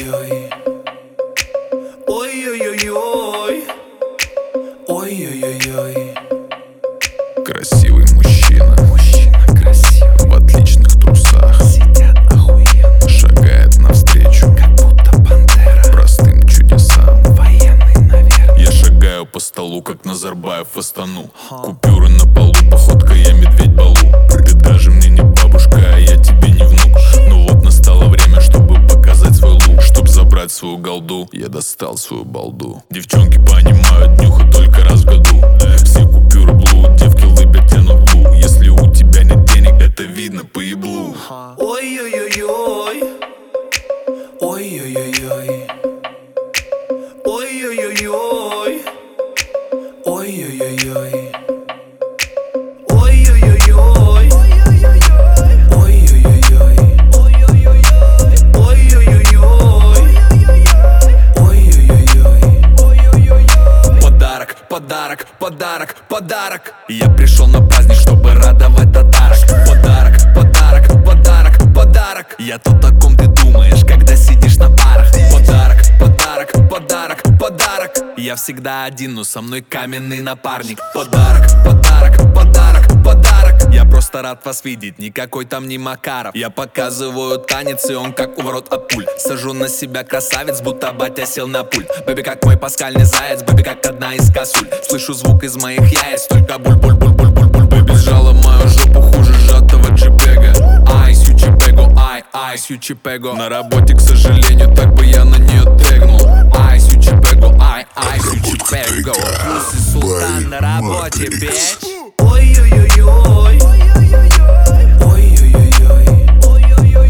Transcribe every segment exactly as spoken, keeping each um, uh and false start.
Ой-ой-ой-ой. Ой-ой-ой-ой. Ой-ой-ой-ой. Красивый мужчина, Мужчина красивый, в отличных трусах, сидят охуенно, шагает навстречу как будто пантера, простым чудесам. военный, наверное. Я шагаю по столу, как Назарбаев в Астану. Купюры на полу, походка я медведь Балу. Ты даже мне не бабушка, а я тебе не внук. Ну вот настало время, чтобы показать свой лук. Чтоб забрать свою голду, я достал свою балду. Девчонки понимают, нюха только раз в году. Все купюры блуд, девки лыбят, тянут лу. Если у тебя нет денег, это видно по еблу. Ой-ой-ой-ой. Ой-ой-ой-ой. Ой-ой-ой-ой. Ой-ой-ой-ой. Ой-ой-ой-ой. Ой-ой-ой-ой. Ой-ой-ой-ой. Подарок, подарок, подарок, подарок. Я пришел на праздник, чтобы радовать татарок. Подарок, подарок, подарок, подарок. Я тот, о ком ты думаешь, когда сидишь на парах. Подарок, подарок, подарок, подарок. Я всегда один, но со мной каменный напарник. Подарок, подарок, подарок, подарок. Я просто рад вас видеть, никакой там не Макаров. Я показываю танец, и он как у ворот от пуль. Сажу на себя красавец, будто батя сел на пульт. Бэби как мой паскальный заяц, бэби как одна из косуль. Слышу звук из моих яиц, только буль-буль-буль-буль-буль-буль. Бэби сжала мою жопу хуже сжатого джипега. Айс, ючипего, ай, айс, ючипего. На работе, к сожалению, так бы я на нее тегнул. Айс, ючипего, ай, айс, ючипего. Пусть султан на работе, бич. Ой-ой-ой-ой. Ой-ой-ой-ой. Ой-ой-ой-ой.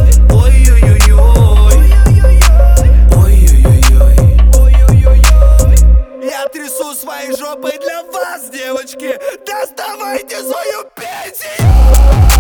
Ой-ой-ой-ой. Я трясу своей жопой для вас, девочки. Доставайте свою пенсию.